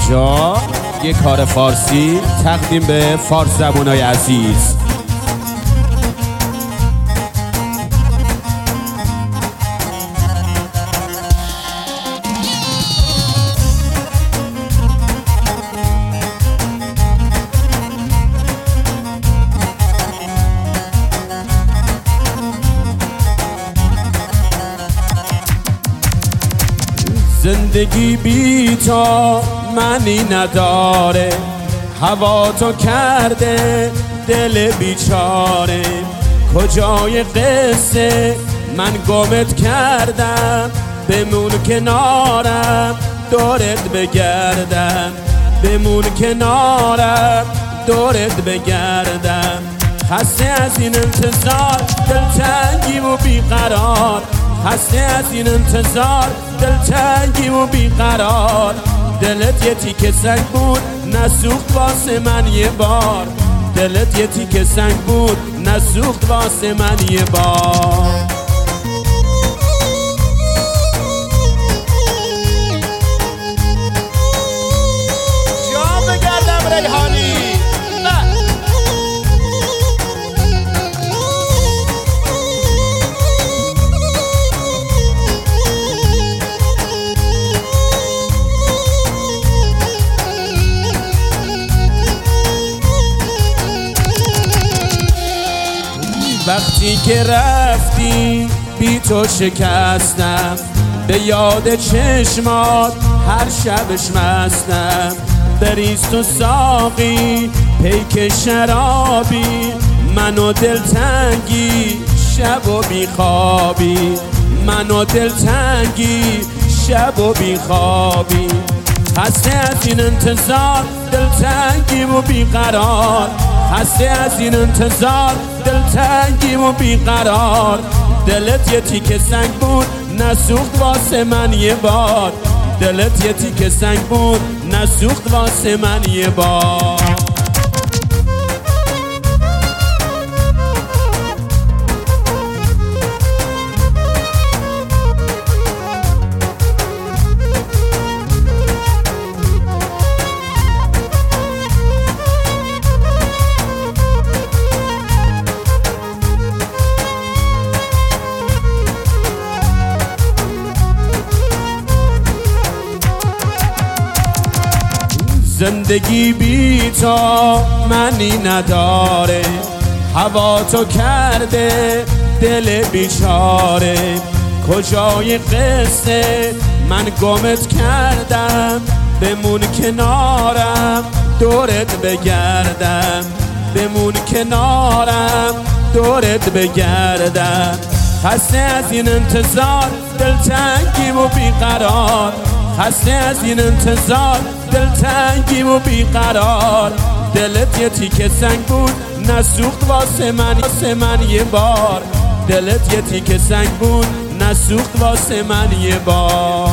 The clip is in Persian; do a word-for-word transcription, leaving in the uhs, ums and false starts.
اینجا یه کار فارسی تقدیم به فارس زبونای عزیز. زندگی بی تو معنی نداره، هوا تو کرده دل بیچاره. کجای قصه من گمت کردم، بمون کنارم دورت بگردم. بمون کنارم دورت بگردم. خسته از این انتظار دلتنگی و بیقرار، خسته از این انتظار دلتنگی و بیقرار. دلت یه تیکه سنگ بود نسوخت واسه من یه بار، دلت یه تیکه سنگ بود نسوخت واسه من یه بار. جام بگردم ریحانی نه وقتی که رفتی بی تو شکستم، به یاد چشمات هر شبش مستم. بریز تو ساقی پیک شرابی، منو دلتنگی شب و بیخوابی. منو دلتنگی شب و بیخوابی. خسته از این انتظار دلتنگی و بیقرار، خسته از این انتظار دلتنگی و بیقرار. دلت یه تیکه سنگ بود نسوخت واسه من یه بار، دلت یه تیکه سنگ بود نسوخت واسه من یه بار. زندگی بی تو معنی نداره، هوا تو کرده دل بیچاره. کجای قصه من گمت کردم، بمون کنارم دورت بگردم. بمون کنارم دورت بگردم. خسته از این انتظار دلتنگی و بیقرار، خسته از این انتظار دلتنگی و بیقرار. دلت یه تیکه سنگ بود نسوخت واسه من واسه من یه بار، دلت یه تیکه سنگ بود نسوخت واسه من یه بار.